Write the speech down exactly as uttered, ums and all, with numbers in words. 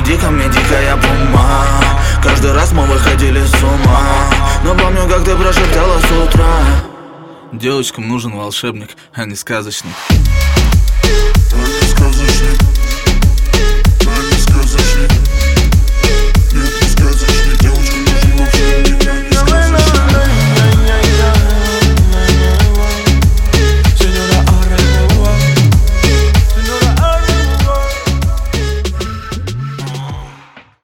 дико мне дикая пума. Каждый раз мы выходили с ума, но помню, как ты прошептала с утра: девочкам нужен волшебник, а не сказочник. А не сказочник.